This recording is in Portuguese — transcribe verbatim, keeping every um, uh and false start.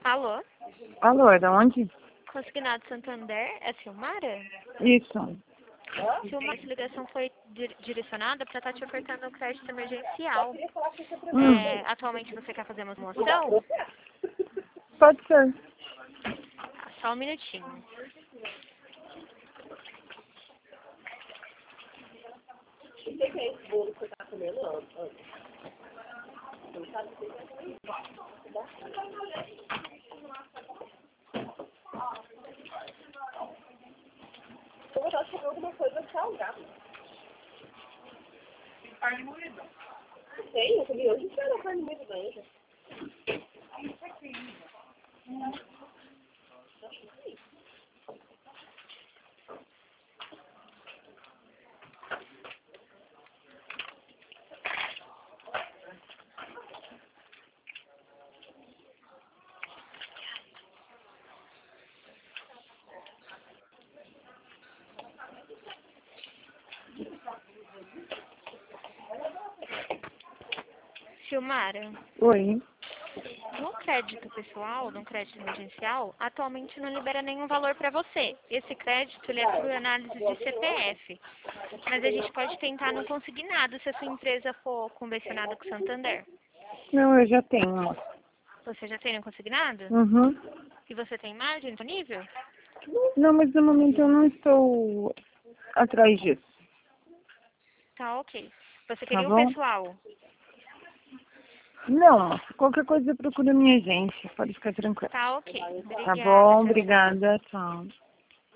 Alô? Alô, é da onde? Consignado Santander, é Silmara? Isso. Silmara, essa ligação foi di- direcionada para estar te ofertando um crédito emergencial. Hum, É, atualmente você quer fazer uma promoção? pode ser. Só um minutinho. Eu vou comer alguma coisa salgada. Carne moída. Tem, eu comi hoje inteira carne moída da Anja. Silmara, Oi. no crédito pessoal, no crédito emergencial, atualmente não libera nenhum valor para você. Esse crédito ele é por análise de C P F. Mas a gente pode tentar no consignado se a sua empresa for convencionada com o Santander. Não, eu já tenho. uma. Você já tem no consignado? Uhum. E você tem margem disponível? Não, mas no momento eu não estou atrás disso. Tá, ok. Você Tá queria o bom? pessoal? Não, qualquer coisa procura minha agência. Pode ficar tranquila. Tá, ok. Tá Obrigada. bom, Tchau, tchau. obrigada. Tchau.